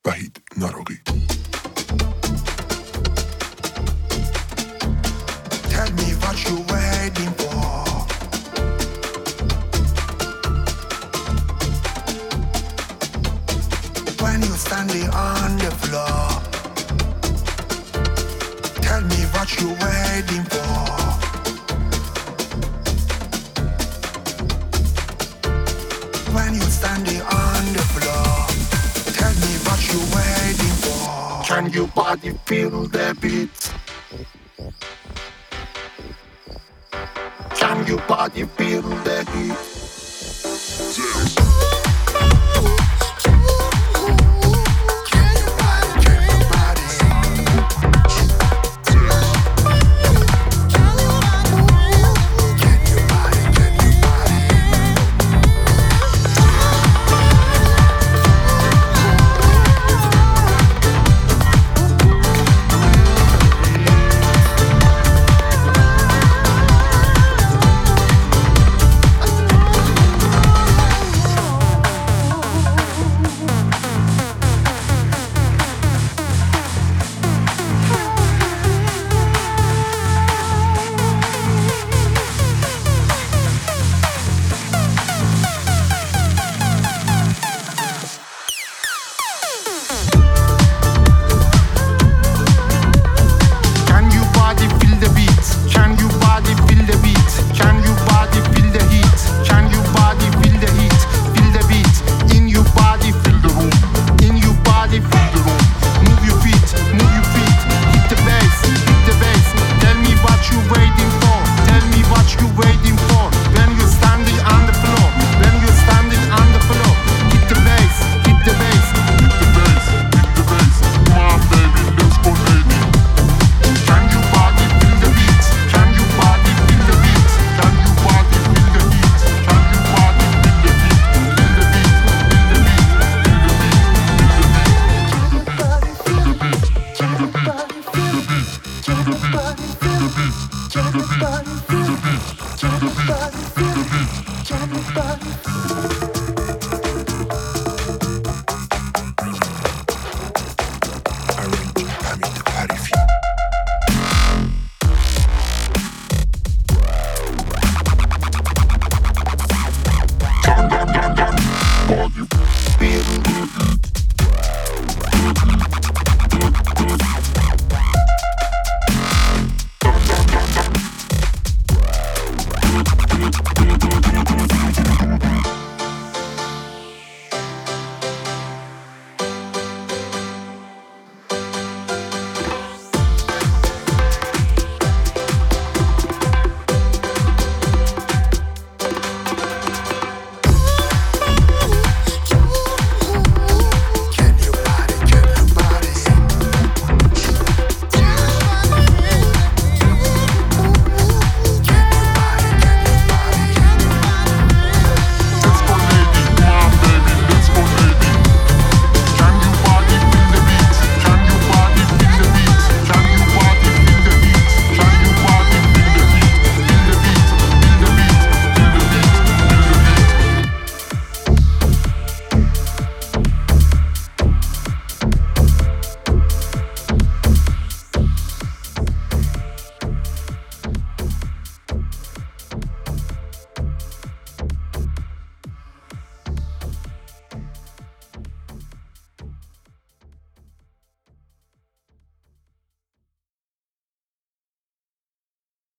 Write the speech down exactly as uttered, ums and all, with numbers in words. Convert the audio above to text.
وحید ناروقی. Tell me what you waiting for. When you standing on the floor, tell me what you waiting for. When you standing on the floor, tell me what you waiting for. Can your body feel the beat? Can your body feel the heat?